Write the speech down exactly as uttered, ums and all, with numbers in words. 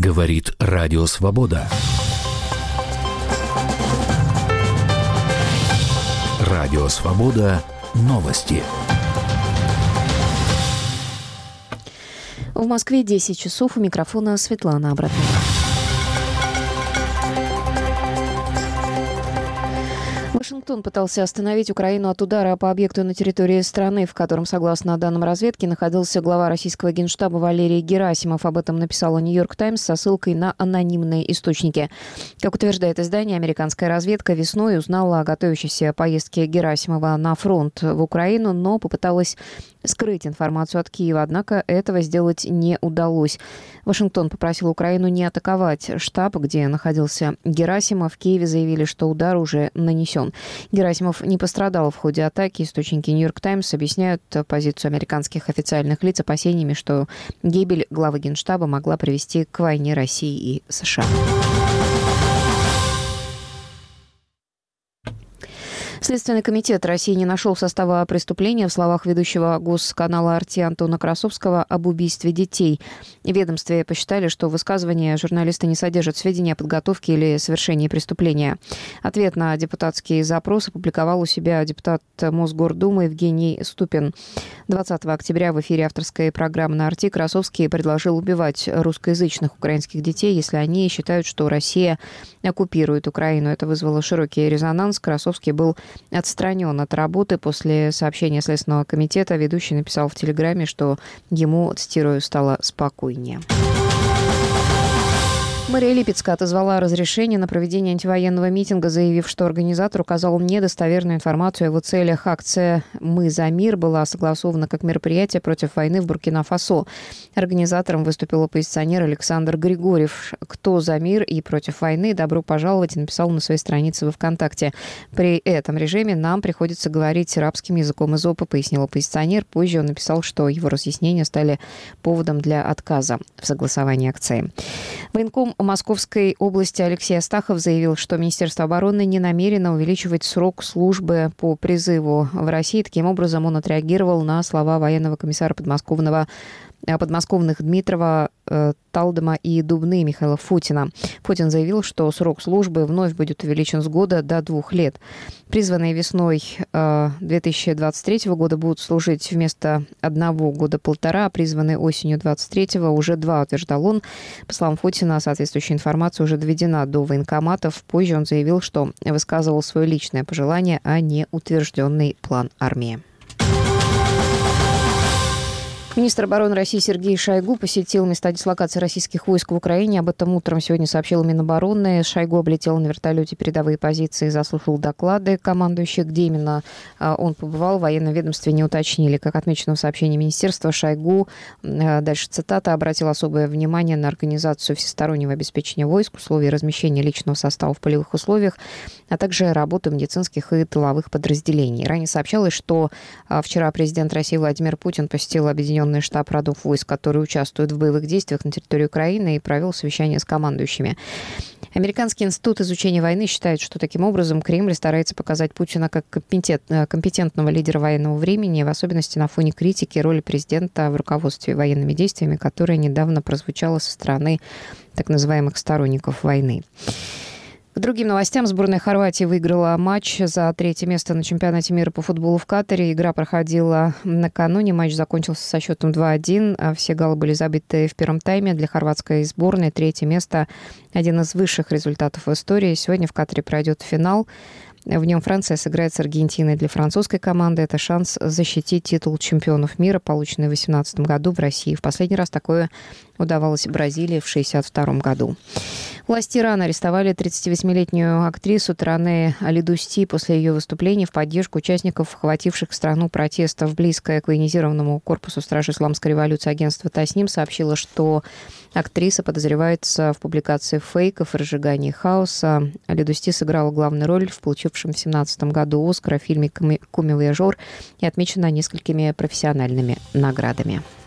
Говорит Радио Свобода. Радио Свобода. Новости. В Москве десять часов. У микрофона Светлана Абратова. Вашингтон пытался остановить Украину от удара по объекту на территории страны, в котором, согласно данным разведки, находился глава российского генштаба Валерий Герасимов. Об этом написала «Нью-Йорк Таймс» со ссылкой на анонимные источники. Как утверждает издание, американская разведка весной узнала о готовящейся поездке Герасимова на фронт в Украину, но попыталась скрыть информацию от Киева, однако этого сделать не удалось. Вашингтон попросил Украину не атаковать штаб, где находился Герасимов. В Киеве заявили, что удар уже нанесен. Герасимов не пострадал в ходе атаки. Источники «Нью-Йорк Таймс» объясняют позицию американских официальных лиц опасениями, что гибель главы Генштаба могла привести к войне России и США. Следственный комитет России не нашел состава преступления в словах ведущего госканала «Арти» Антона Красовского об убийстве детей. В ведомстве посчитали, что высказывания журналиста не содержат сведений о подготовке или совершении преступления. Ответ на депутатский запрос опубликовал у себя депутат Мосгордумы Евгений Ступин. двадцатого октября в эфире авторской программы на «Арти» Красовский предложил убивать русскоязычных украинских детей, если они считают, что Россия оккупирует Украину. Это вызвало широкий резонанс. Красовский был отстранен от работы. После сообщения Следственного комитета ведущий написал в Телеграме, что ему, цитирую, стало спокойнее. Мэрия Липецка отозвала разрешение на проведение антивоенного митинга, заявив, что организатор указал недостоверную информацию о его целях. Акция «Мы за мир» была согласована как мероприятие против войны в Буркина-Фасо. Организатором выступил оппозиционер Александр Григорьев. «Кто за мир и против войны? Добро пожаловать», написал на своей странице во ВКонтакте. При этом режиме нам приходится говорить рабским языком из ОПа, пояснил оппозиционер. Позже он написал, что его разъяснения стали поводом для отказа в согласовании акции. Военком Московской области Алексей Астахов заявил, что Министерство обороны не намерено увеличивать срок службы по призыву в России. Таким образом, он отреагировал на слова военного комиссара подмосковного подмосковных Дмитрова, Талдома и Дубны Михаила Футина. Футин заявил, что срок службы вновь будет увеличен с года до двух лет. Призванные весной две тысячи двадцать третьего года будут служить вместо одного года полтора, а призванные осенью двадцать третьего уже два, утверждал он. По словам Футина, соответствующая информация уже доведена до военкоматов. Позже он заявил, что высказывал свое личное пожелание, а не утвержденный план армии. Министр обороны России Сергей Шойгу посетил места дислокации российских войск в Украине. Об этом утром сегодня сообщил Минобороны. Шойгу облетел на вертолете передовые позиции, заслушал доклады командующих. Где именно он побывал, в военном ведомстве не уточнили. Как отмечено в сообщении министерства, Шойгу, дальше цитата, обратил особое внимание на организацию всестороннего обеспечения войск, условия размещения личного состава в полевых условиях, а также работу медицинских и тыловых подразделений. Ранее сообщалось, что вчера президент России Владимир Путин посетил Объединенный штаб родов войск, которые участвуют в боевых действиях на территории Украины, и провел совещание с командующими. Американский институт изучения войны считает, что таким образом Кремль старается показать Путина как компетентного лидера военного времени, в особенности на фоне критики роли президента в руководстве военными действиями, которая недавно прозвучала со стороны так называемых сторонников войны. К другим новостям. Сборная Хорватии выиграла матч за третье место на чемпионате мира по футболу в Катаре. Игра проходила накануне. Матч закончился со счетом два один. Все голы были забиты в первом тайме. Для хорватской сборной третье место – один из высших результатов в истории. Сегодня в Катаре пройдет финал. В нем Франция сыграет с Аргентиной. Для французской команды это шанс защитить титул чемпионов мира, полученный в две тысячи восемнадцатом году в России. В последний раз такое удавалось Бразилии в шестьдесят втором году. Власти Ирана арестовали тридцативосьмилетнюю актрису Таране Алидусти после ее выступлений в поддержку участников, охвативших страну протестов. Близкое к военизированному корпусу Стражи Исламской революции агентство Тасним сообщило, что актриса подозревается в публикации фейков и разжигании хаоса. Алидусти сыграла главную роль в получившем в две тысячи семнадцатом году Оскара в фильме «Куми-Вояжер» и отмечена несколькими профессиональными наградами.